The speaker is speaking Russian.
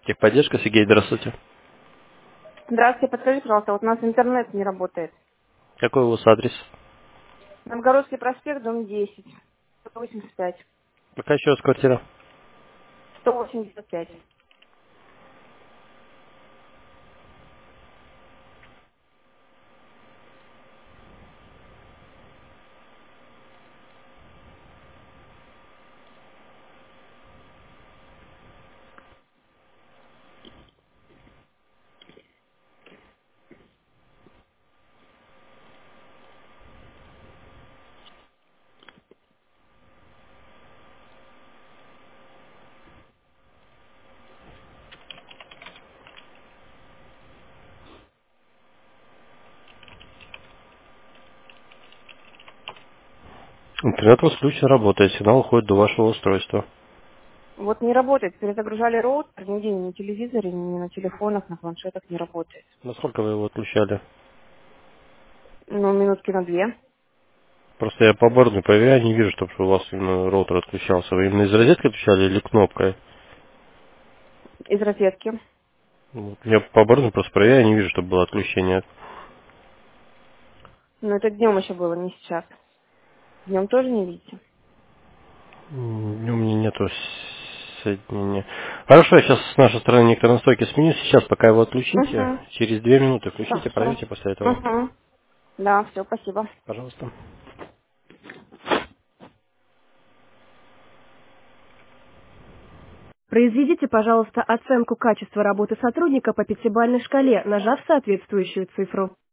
Техподдержка, Сергей, здравствуйте. Здравствуйте, подскажите, пожалуйста, вот у нас интернет не работает. Какой у вас адрес? Новгородский проспект, дом 10, 185. Какая еще раз квартира? 185. Интернет у вас включен, работает, сигнал уходит до вашего устройства. Вот не работает. Перезагружали роутер, нигде ни на телевизоре, ни на телефонах, на планшетах не работает. Насколько вы его отключали? Ну, минутки на 2. Просто я по борду проверяю, не вижу, чтобы у вас именно роутер отключался. Вы именно из розетки отключали или кнопкой? Из розетки. Вот. Я по борду просто проверяю, не вижу, чтобы было отключение. Но это днем еще было, не сейчас. Днем тоже не видите? У меня нету соединения. Хорошо, я сейчас с нашей стороны некоторые настройки сменю. Сейчас, пока его отключите, Угу. через 2 минуты включите, Хорошо. проверьте после этого. Угу. Да, все, спасибо. Пожалуйста. Произведите, пожалуйста, оценку качества работы сотрудника по пятибалльной шкале, нажав соответствующую цифру.